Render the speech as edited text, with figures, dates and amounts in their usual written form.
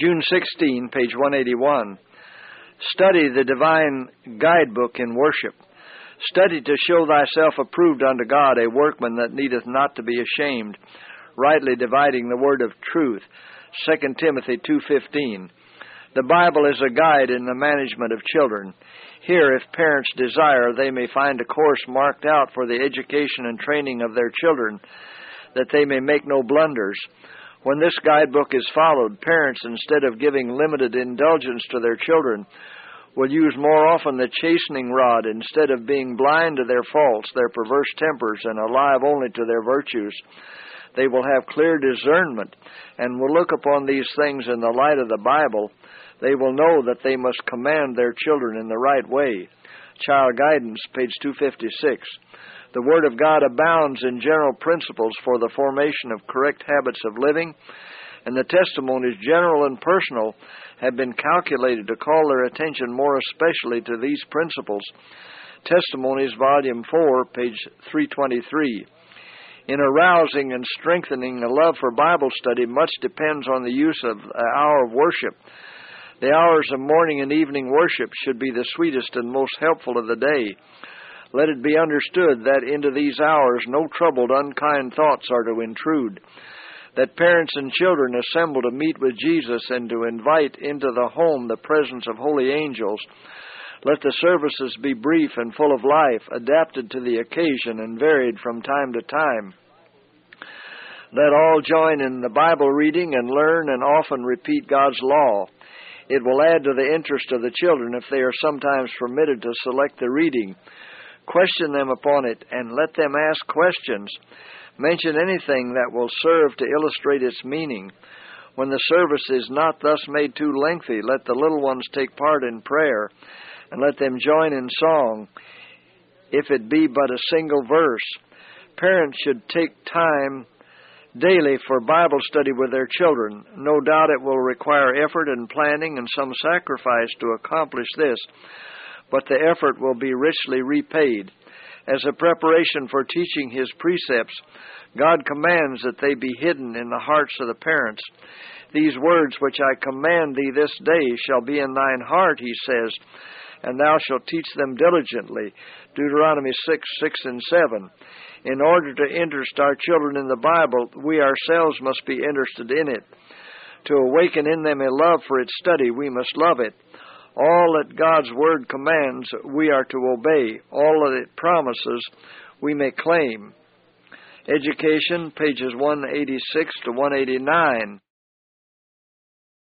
June 16, page 181. Study the Divine Guidebook in Worship. Study to show thyself approved unto God, a workman that needeth not to be ashamed, rightly dividing the word of truth. 2 Timothy 2:15. The Bible is a guide in the management of children. Here, if parents desire, they may find a course marked out for the education and training of their children, that they may make no blunders. When this guidebook is followed, parents, instead of giving limited indulgence to their children, will use more often the chastening rod instead of being blind to their faults, their perverse tempers, and alive only to their virtues. They will have clear discernment and will look upon these things in the light of the Bible. They will know that they must command their children in the right way. Child Guidance, page 256. The Word of God abounds in general principles for the formation of correct habits of living, and the testimonies, general and personal, have been calculated to call their attention more especially to these principles. Testimonies, volume 4, page 323. In arousing and strengthening a love for Bible study, much depends on the use of an hour of worship. The hours of morning and evening worship should be the sweetest and most helpful of the day. Let it be understood that into these hours no troubled, unkind thoughts are to intrude, that parents and children assemble to meet with Jesus and to invite into the home the presence of holy angels. Let the services be brief and full of life, adapted to the occasion and varied from time to time. Let all join in the Bible reading and learn and often repeat God's law. It will add to the interest of the children if they are sometimes permitted to select the reading. Question them upon it, and let them ask questions. Mention anything that will serve to illustrate its meaning. When the service is not thus made too lengthy, let the little ones take part in prayer, and let them join in song, if it be but a single verse. Parents should take time daily for Bible study with their children. No doubt it will require effort and planning and some sacrifice to accomplish this, but the effort will be richly repaid. As a preparation for teaching His precepts, God commands that they be hidden in the hearts of the parents. These words which I command thee this day shall be in thine heart, He says, and thou shalt teach them diligently. Deuteronomy 6 and 7. In order to interest our children in the Bible, we ourselves must be interested in it. To awaken in them a love for its study, we must love it. All that God's Word commands, we are to obey. All that it promises, we may claim. Education, pages 186 to 189.